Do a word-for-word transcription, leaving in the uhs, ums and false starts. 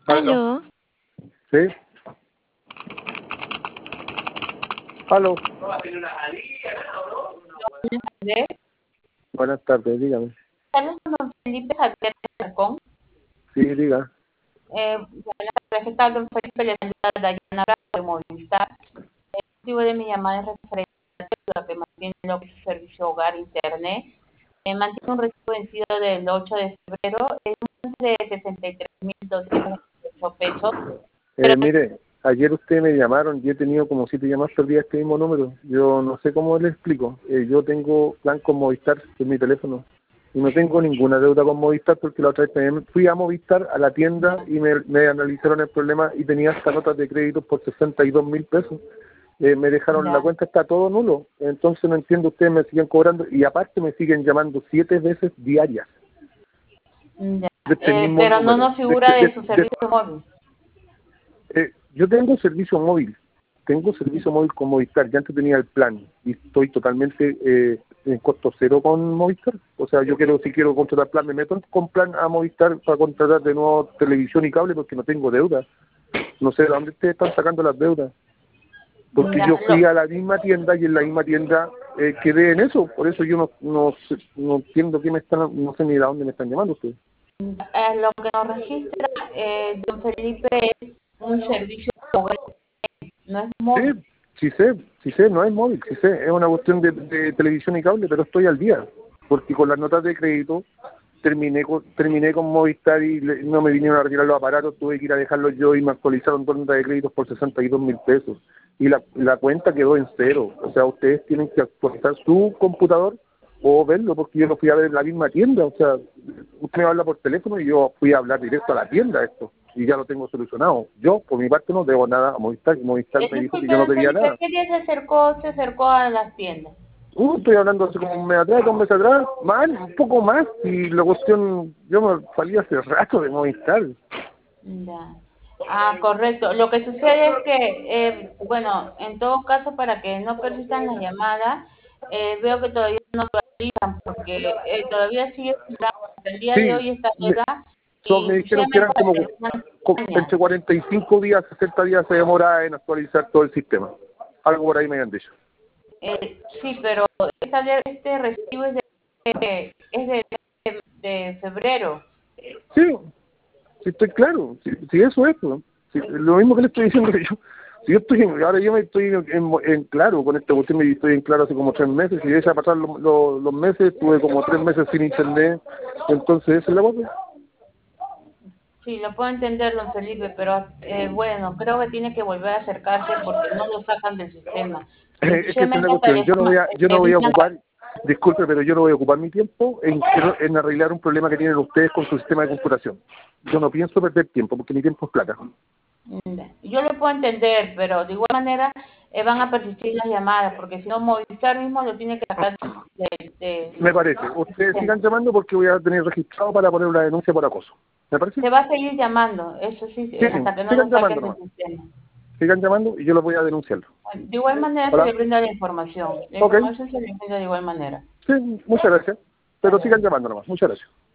Aló. Aló. ¿Sí? Aló. ¿De? Buenas tardes, dígame. Carlos Don Felipe Javier Alarcón. Sí, diga. Eh, buenas tardes, ¿qué tal, don Felipe? Le saluda Dayana Bravo de Movistar. El motivo de mi llamada es referente a la deuda que mantiene lo que es su servicio hogar internet. Eh, mantiene un recibo vencido del ocho de febrero, es de sesenta y tres mil doscientos ocho pesos. Eh, mire, ayer ustedes me llamaron y he tenido como siete llamadas perdidas este mismo número. Yo no sé cómo les explico. Eh, yo tengo plan con Movistar en mi teléfono y no tengo ninguna deuda con Movistar porque la otra vez también fui a Movistar, a la tienda, y me, me analizaron el problema y tenía hasta notas de crédito por sesenta y dos mil pesos. Eh, me dejaron Ya. la cuenta, está todo nulo. Entonces no entiendo, ustedes me siguen cobrando y aparte me siguen llamando siete veces diarias. Ya. De este Eh, mismo pero no número. nos figura de, de, de, su de, servicio móvil. Eh, yo tengo servicio móvil, tengo servicio móvil con Movistar, ya antes tenía el plan y estoy totalmente eh, en costo cero con Movistar. O sea, yo quiero, si quiero contratar plan, me meto con plan a Movistar para contratar de nuevo televisión y cable porque no tengo deuda. No sé de dónde ustedes están sacando las deudas. Porque Ya, yo fui lo- a la misma tienda y en la misma tienda eh, quedé en eso. Por eso yo no, no, sé- no entiendo qué me están, no sé ni de dónde me están llamando ustedes. Eh, lo que nos registra, eh, don Felipe, es un servicio hogar, no es Sí, móvil. sí sé, sí sé, no es móvil, sí sé, es una cuestión de, de televisión y cable, pero estoy al día, porque con las notas de crédito terminé con, terminé con Movistar y le- no me vinieron a retirar los aparatos, tuve que ir a dejarlos yo y me actualizaron dos notas de crédito por sesenta y dos mil pesos. Y la, la cuenta quedó en cero, o sea, ustedes tienen que actualizar su computador o verlo, porque yo no fui a ver en la misma tienda, o sea, usted me habla por teléfono y yo fui a hablar directo a la tienda esto, y ya lo tengo solucionado. Yo, por mi parte, no debo nada a Movistar, y Movistar Eh, me dijo que disculpe, yo no don debía Felipe, nada. ¿qué día se acercó, se acercó a las tiendas? Uh, estoy hablando hace como un mes atrás, dos meses atrás, más, un poco más, y la cuestión, yo me salí hace rato de Movistar. Ya. Ah, correcto. Lo que sucede es que, eh, bueno, en todo caso, para que no persistan las llamadas, eh, veo que todavía no actualizan, porque eh, todavía sigue figurando hasta el día de Sí, hoy esta me, deuda, so- me inclusive dijeron que eran con la como, televisión co- España. entre cuarenta y cinco días, sesenta días se demora en actualizar todo el sistema. Algo por ahí me han dicho. Eh, sí, pero esta de- este recibo es de, es de, de febrero. Sí, sí estoy claro, si sí, sí, eso es, pues. Sí, lo mismo que le estoy diciendo que yo, si yo estoy en, ahora yo me estoy en, en, en claro con esta cuestión, me estoy en claro hace como tres meses, y deja pasar lo- lo- los meses, tuve como tres meses sin internet, entonces esa es la cosa. Sí, lo puedo entender, don Felipe, pero eh, bueno, creo que tiene que volver a acercarse porque no lo sacan del sistema. Es que esa es la Inclusive hasta cuestión, le, yo no voy a, yo le no voy a brindan. ocupar, disculpe, pero yo no voy a ocupar mi tiempo en, en arreglar un problema que tienen ustedes con su sistema de computación. Yo no pienso perder tiempo, porque mi tiempo es plata. Yo lo puedo entender, pero de igual manera eh, van a persistir las llamadas, porque si no, Movistar mismo lo tiene que sacar de, de- Me parece. del Ustedes sistema. sigan llamando porque voy a tener registrado para poner una denuncia por acoso. ¿Me parece? Se va a seguir llamando, eso sí, Sí, eh, hasta que no sigan lo llamando saquen del nomás. sistema. Sigan llamando y yo los voy a denunciar. De igual manera se le ¿Hola? brinda la información. La Ok. información se le brinda de igual manera. Sí, muchas gracias. Hasta Pero sigan luego. llamando nomás. Muchas gracias.